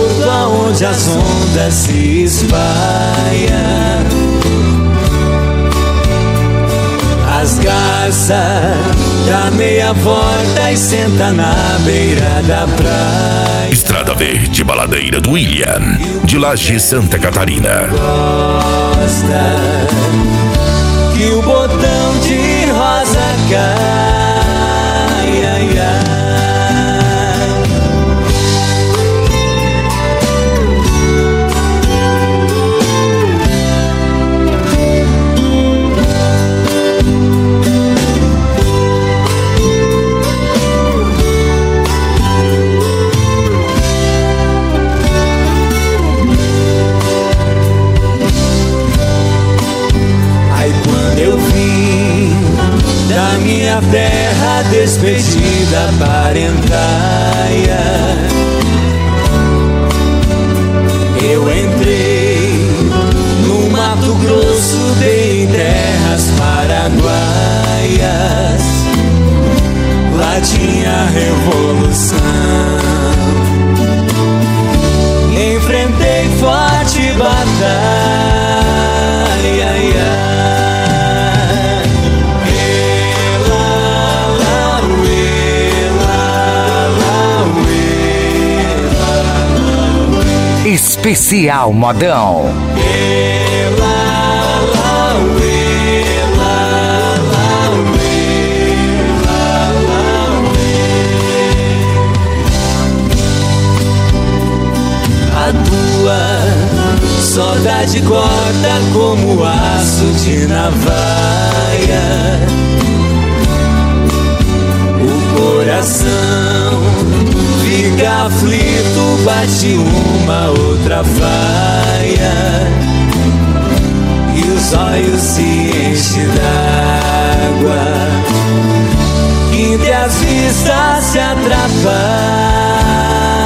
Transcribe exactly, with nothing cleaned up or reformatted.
porto aonde as ondas se espalham. As garças dá meia volta e senta na beira da praia. Estrada Verde Baladeira do William, de Laje, Santa Catarina. Gosta que o botão de rosa cai, ai, ai. Minha terra despedida parentaia, eu entrei no Mato Grosso, dei terras paraguaias. Lá tinha revolução, enfrentei forte batalha, ai, ai. Especial Modão. A tua saudade corta como aço de navalha. O coração fica aflito, bate uma outra faia e os olhos se enchem d'água, entre as vistas se atrapalha.